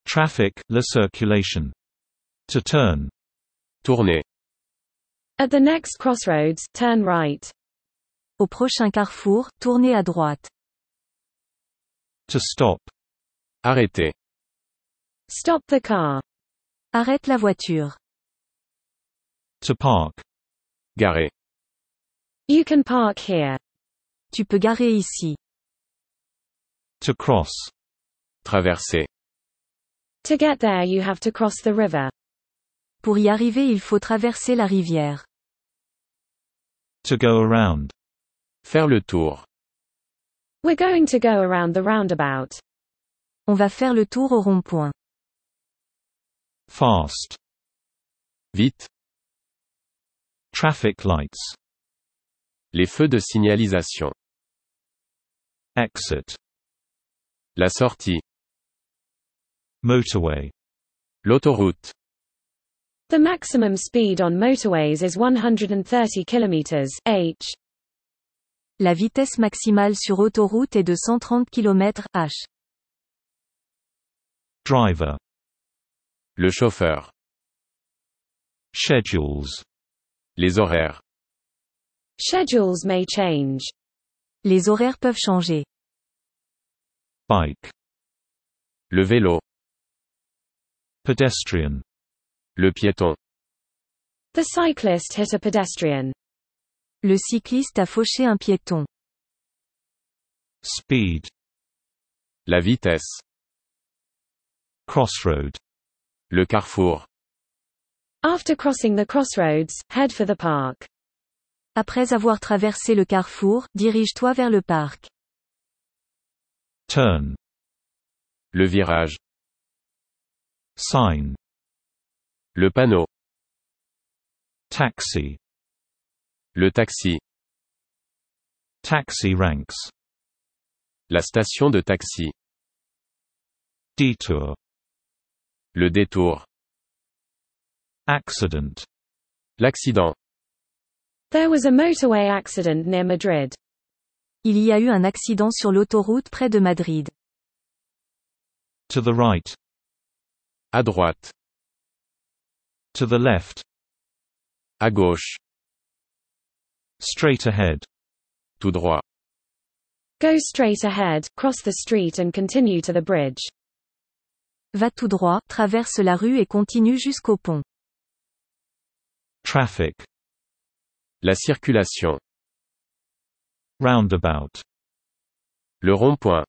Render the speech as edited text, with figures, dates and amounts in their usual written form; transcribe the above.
Traffic, la circulation. To turn. Tourner. At the next crossroads, turn right. Au prochain carrefour, tournez à droite. To stop. Arrêter. Stop the car. Arrête la voiture. To park. Garer. You can park here. Tu peux garer ici. To cross. Traverser. To get there you have to cross the river. Pour y arriver, il faut traverser la rivière. To go around. Faire le tour. We're going to go around the roundabout. On va faire le tour au rond-point. Fast. Vite. Traffic lights. Les feux de signalisation. Exit. La sortie. Motorway. L'autoroute. The maximum speed on motorways is 130 km/h. La vitesse maximale sur autoroute est de 130 km/h. Driver. Le chauffeur. Schedules. Les horaires. Schedules may change. Les horaires peuvent changer. Bike. Le vélo. Pedestrian. Le piéton. The cyclist hit a pedestrian. Le cycliste a fauché un piéton. Speed. La vitesse. Crossroad. Le carrefour. After crossing the crossroads, head for the park. Après avoir traversé le carrefour, dirige-toi vers le parc. Turn. Le virage. Sign. Le panneau. Taxi. Le taxi. Taxi ranks. La station de taxi. Detour. Le détour. Accident. L'accident. There was a motorway accident near Madrid. Il y a eu un accident sur l'autoroute près de Madrid. To the right. À droite. To the left. À gauche. Straight ahead. Tout droit. Go straight ahead, cross the street and continue to the bridge. Va tout droit, traverse la rue et continue jusqu'au pont. Traffic. La circulation. Roundabout. Le rond-point.